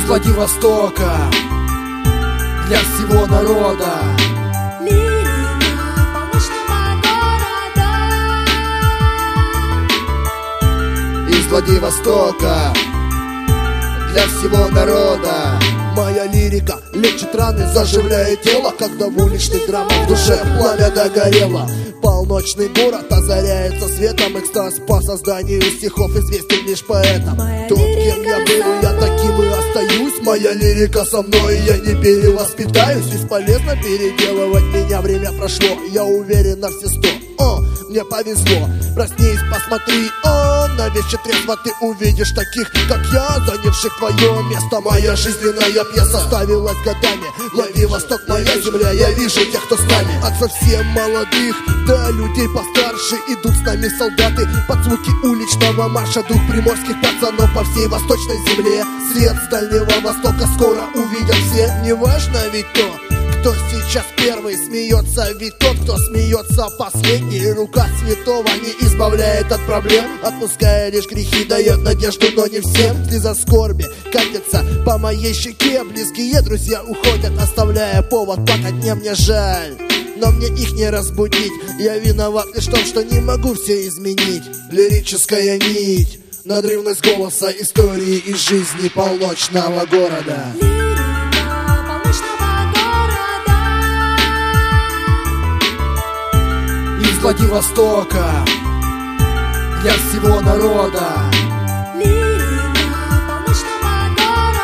Из Владивостока для всего народа. Лирика полночного города. Из Владивостока для всего народа. Моя лирика лечит раны, заживляет тело, когда в уличных драмах в душе пламя догорело. Полночный город озаряется светом, экстаз по созданию стихов известен лишь поэтам. Тот, кем я был, я таким и остаюсь. Моя лирика со мной, я не перевоспитаюсь. Бесполезно переделывать меня, время прошло. Я уверен на все 100. Мне повезло, проснись, посмотри, на вечер трезво ты увидишь таких, как я, занявших твое место. Моя жизненная пьеса ставилась годами. Владивосток моя земля, я вижу тех, кто с нами. От совсем молодых до людей постарше идут с нами солдаты под звуки уличного марша. Дух приморских пацанов по всей восточной земле. Свет с Дальнего Востока скоро увидят все. Неважно ведь то, кто сейчас первый смеется, ведь тот, кто смеется последний. Рука святого не избавляет от проблем, отпуская лишь грехи, дает надежду, но не всем. Слеза скорби катится по моей щеке. Близкие друзья уходят, оставляя повод плакать. Мне жаль, но мне их не разбудить. Я виноват лишь в том, что не могу все изменить. Лирическая нить, надрывность голоса истории из жизни полночного города. Из Владивостока для всего народа. Лирика полночного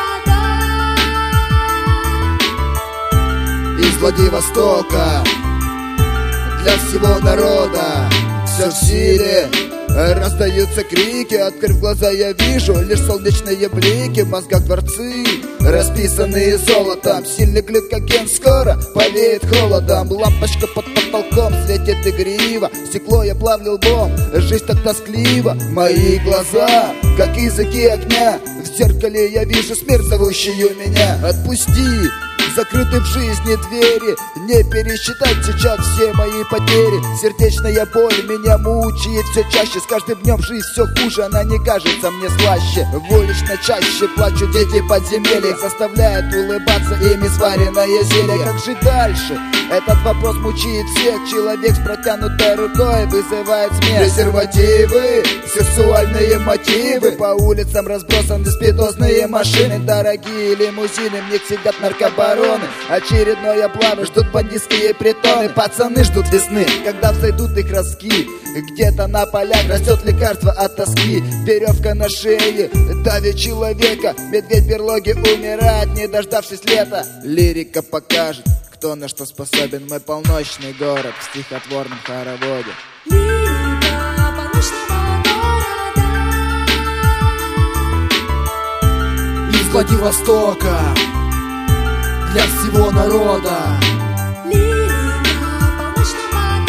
города. Из Владивостока для всего народа. Все в силе, раздаются крики. Открыв глаза, я вижу лишь солнечные блики. В мозгах дворцы, расписанные золотом. Сильный глюкоген скоро повеет холодом. Лампочка под потолком светит игриво. Стекло я плавлю лбом, жизнь так тосклива. Мои глаза, как языки огня. В зеркале я вижу смерть, зовущую меня. Отпусти закрыты в жизни двери, не пересчитать сейчас все мои потери. Сердечная боль меня мучает все чаще. С каждым днем жизнь все хуже, она не кажется мне слаще. В уличной чаще плачут дети подземелья, заставляет улыбаться ими сваренное зелье. Как жить дальше? Этот вопрос мучает всех. Человек с протянутой рукой вызывает смех. Презервативы, сексуальные мотивы. По улицам разбросаны спидозные машины. Дорогие лимузины, в них сидят наркобароны. Очередной облавы, ждут бандитские притоны. Пацаны ждут весны, когда взойдут их ростки. Где-то на полях растет лекарство от тоски. Веревка на шее давит человека. Медведь в берлоге умирает, не дождавшись лета. Лирика покажет, кто на что способен. Мой полночный город в стихотворном хороводе. Лирика полночного города. Из Владивостока для всего народа. Лирика полночного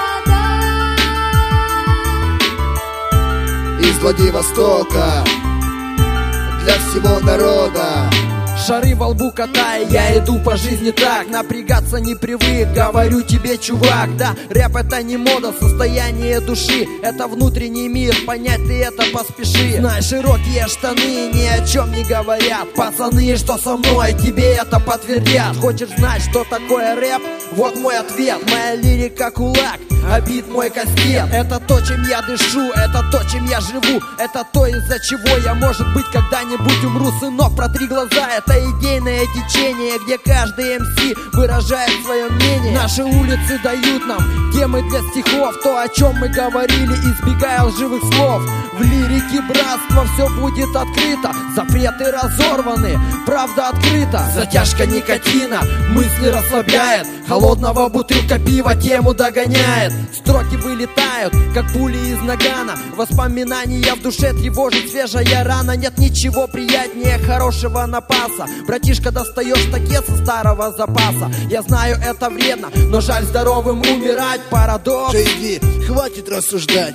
города. Из Владивостока для всего народа. Шары во лбу катая, я иду по жизни так. Напрягаться не привык, говорю тебе, чувак. Да, рэп это не мода, состояние души. Это внутренний мир, понять ты это поспеши. Знай, широкие штаны ни о чем не говорят. Пацаны, что со мной, тебе это подтвердят. Хочешь знать, что такое рэп? Вот мой ответ. Моя лирика кулак, а бит мой кастет. Это то, чем я дышу, это то, чем я живу. Это то, из-за чего я, может быть, когда-нибудь умру. Сынок, протри глаза, это идейное течение, где каждый МС выражает свое мнение. Наши улицы дают нам темы для стихов, то, о чем мы говорили, избегая лживых слов. В лирике братства все будет открыто, запреты разорваны, правда открыта. Затяжка никотина мысли расслабляет, холодного бутылка пива тему догоняет. Строки вылетают, как пули из нагана. Воспоминания в душе тревожит свежая рана. Нет ничего приятнее хорошего напаса. Братишка, достаешь такет со старого запаса. Я знаю, это вредно, но жаль здоровым умирать. Парадокс. Иди, хватит рассуждать.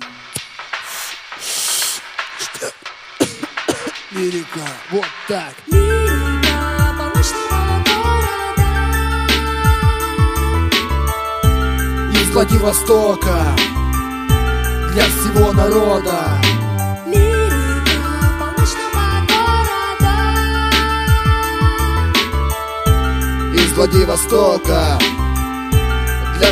Лирика, вот так. Лирика полночного города. Из Владивостока для всего народа. Лирика полночного города. Владивостока.